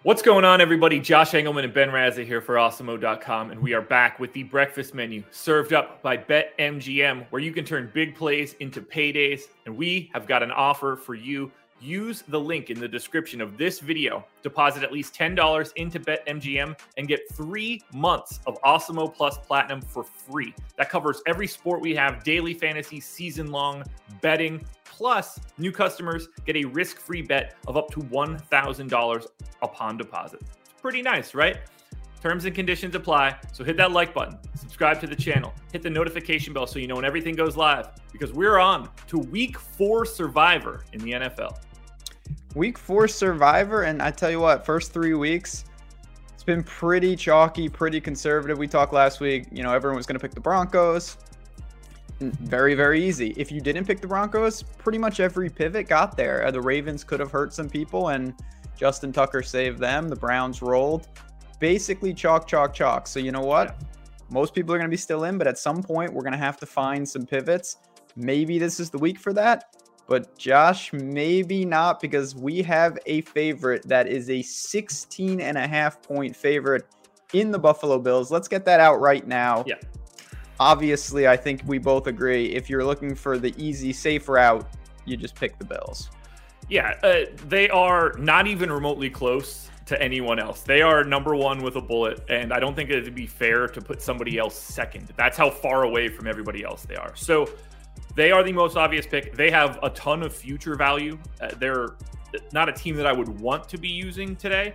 What's going on, everybody? Josh Engelman and Ben Razza here for Awesemo.com, and we are back with the breakfast menu served up by BetMGM, where you can turn big plays into paydays, and we have got an offer for you. Use the link in the description of this video, deposit at least $10 into BetMGM, and get 3 months of Awesemo Plus Platinum for free. That covers every sport we have, daily fantasy, season-long betting, plus new customers get a risk-free bet of up to $1,000 upon deposit. It's pretty nice, right? Terms and conditions apply, so hit that like button, subscribe to the channel, hit the notification bell so you know when everything goes live, because we're on to Week 4 Survivor in the NFL. Week 4 Survivor, and I tell you what, first 3 weeks, it's been pretty chalky, pretty conservative. We talked last week, everyone was going to pick the Broncos. Very, very easy. If you didn't pick the Broncos, pretty much every pivot got there. The Ravens could have hurt some people, and Justin Tucker saved them. The Browns rolled. Basically chalk, chalk, chalk. So you know what? Most people are going to be still in, but at some point, we're going to have to find some pivots. Maybe this is the week for that. But Josh, maybe not, because we have a favorite that is a 16.5-point favorite in the Buffalo Bills. Let's get that out right now. Yeah. Obviously, I think we both agree, if you're looking for the easy, safe route, you just pick the Bills. Yeah, they are not even remotely close to anyone else. They are number one with a bullet, and I don't think it would be fair to put somebody else second. That's how far away from everybody else they are. So they are the most obvious pick. They have a ton of future value. They're not a team that I would want to be using today.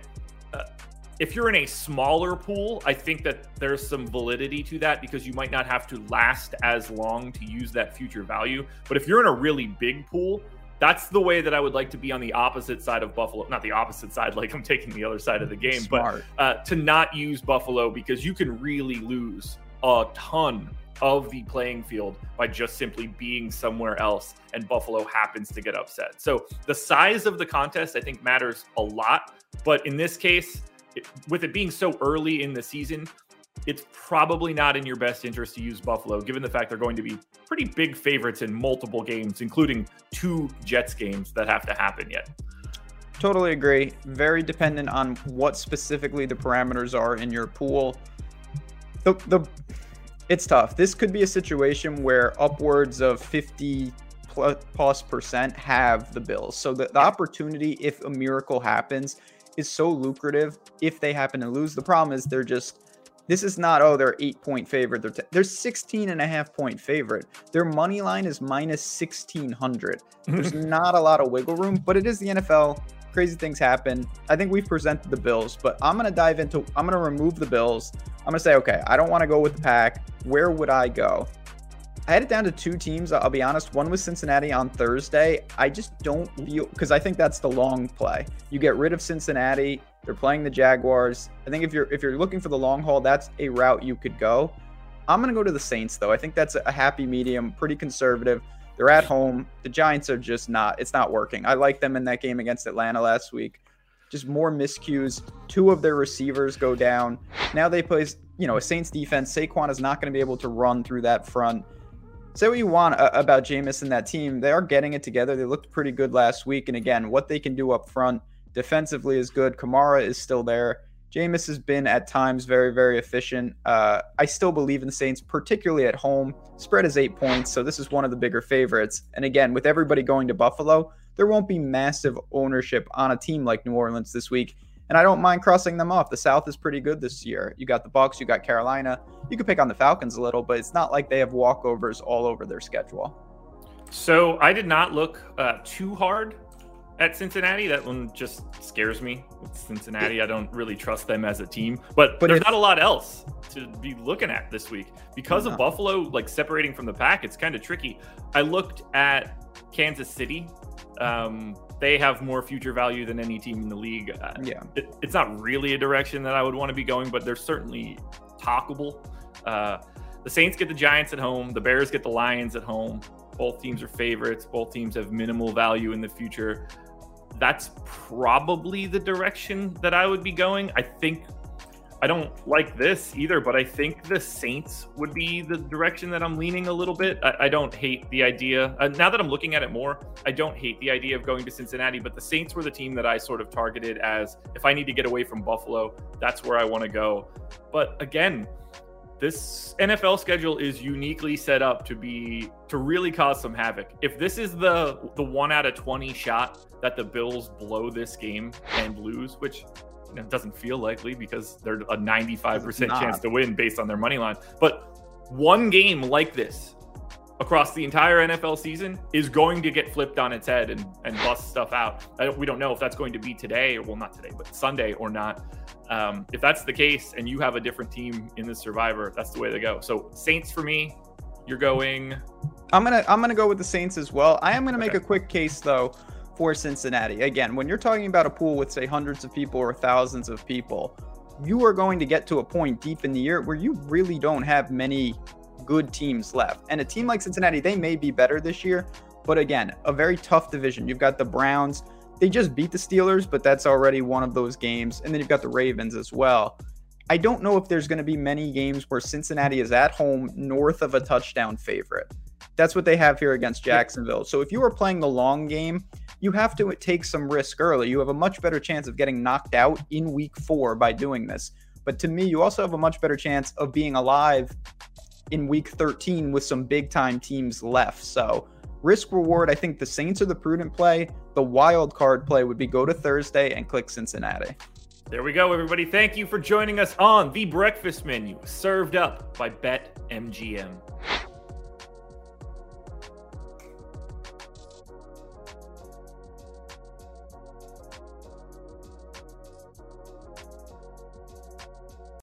If you're in a smaller pool, I think that there's some validity to that, because you might not have to last as long to use that future value. But if you're in a really big pool, that's the way that I would like to be on the opposite side of Buffalo. Not the opposite side, like I'm taking the other side of the game, Smart. But to not use Buffalo, because you can really lose a ton of the playing field by just simply being somewhere else, and Buffalo happens to get upset. So the size of the contest, I think, matters a lot. But in this case, with it being so early in the season, it's probably not in your best interest to use Buffalo, given the fact they're going to be pretty big favorites in multiple games, including 2 Jets games that have to happen yet. Totally agree. Very dependent on what specifically the parameters are in your pool. It's tough. This could be a situation where upwards of 50+% have the Bills. So the opportunity, if a miracle happens, is so lucrative if they happen to lose. The problem is this is not, they're 8-point favorite. They're 16.5-point favorite. Their money line is minus 1,600. There's not a lot of wiggle room, but it is the NFL. Crazy things happen. I think we've presented the Bills, but I'm going to remove the Bills. I'm going to say, okay, I don't want to go with the pack. Where would I go? I had it down to 2 teams. I'll be honest. One was Cincinnati on Thursday. I just don't feel, because I think that's the long play. You get rid of Cincinnati. They're playing the Jaguars. I think if you're looking for the long haul, that's a route you could go. I'm going to go to the Saints, though. I think that's a happy medium, pretty conservative. They're at home. The Giants are just it's not working. I like them in that game against Atlanta last week. Just more miscues. 2 of their receivers go down. Now they play, a Saints defense. Saquon is not going to be able to run through that front. Say what you want about Jameis and that team. They are getting it together. They looked pretty good last week. And again, what they can do up front defensively is good. Kamara is still there. Jameis has been at times very, very efficient. I still believe in the Saints, particularly at home. Spread is 8 points, so this is one of the bigger favorites. And again, with everybody going to Buffalo, there won't be massive ownership on a team like New Orleans this week. And I don't mind crossing them off. The South is pretty good this year. You got the Bucs, you got Carolina. You could pick on the Falcons a little, but it's not like they have walkovers all over their schedule. So I did not look too hard at Cincinnati. That one just scares me. With Cincinnati, I don't really trust them as a team. But there's not a lot else to be looking at this week. Because of Buffalo separating from the pack, it's kind of tricky. I looked at Kansas City. They have more future value than any team in the league. It's not really a direction that I would want to be going, but they're certainly talkable. The Saints get the Giants at home. The Bears get the Lions at home. Both teams are favorites. Both teams have minimal value in the future. That's probably the direction that I would be going. I think I don't like this either, but I think the Saints would be the direction that I'm leaning a little bit. I don't hate the idea. Now that I'm looking at it more, I don't hate the idea of going to Cincinnati, but the Saints were the team that I sort of targeted as, if I need to get away from Buffalo, that's where I want to go. But again, this NFL schedule is uniquely set up to really cause some havoc. If this is the 1 out of 20 shot that the Bills blow this game and lose, which it doesn't feel likely because they're a 95% chance to win based on their money line. But one game like this across the entire NFL season is going to get flipped on its head and bust stuff out. We don't know if that's going to be today, or well, not today, but Sunday or not. If that's the case and you have a different team in the Survivor, that's the way to go. So Saints for me. You're going. I'm gonna go with the Saints as well. I am gonna make a quick case though for Cincinnati. Again, when you're talking about a pool with say hundreds of people or thousands of people, you are going to get to a point deep in the year where you really don't have many good teams left. And a team like Cincinnati, they may be better this year, but again, a very tough division. You've got the Browns. They just beat the Steelers, but that's already one of those games. And then you've got the Ravens as well. I don't know if there's going to be many games where Cincinnati is at home north of a touchdown favorite. That's what they have here against Jacksonville. So if you are playing the long game, you have to take some risk early. You have a much better chance of getting knocked out in week 4 by doing this. But to me, you also have a much better chance of being alive in week 13 with some big time teams left. So risk reward, I think the Saints are the prudent play. The wild card play would be go to Thursday and click Cincinnati. There we go, everybody. Thank you for joining us on The Breakfast Menu, served up by BetMGM.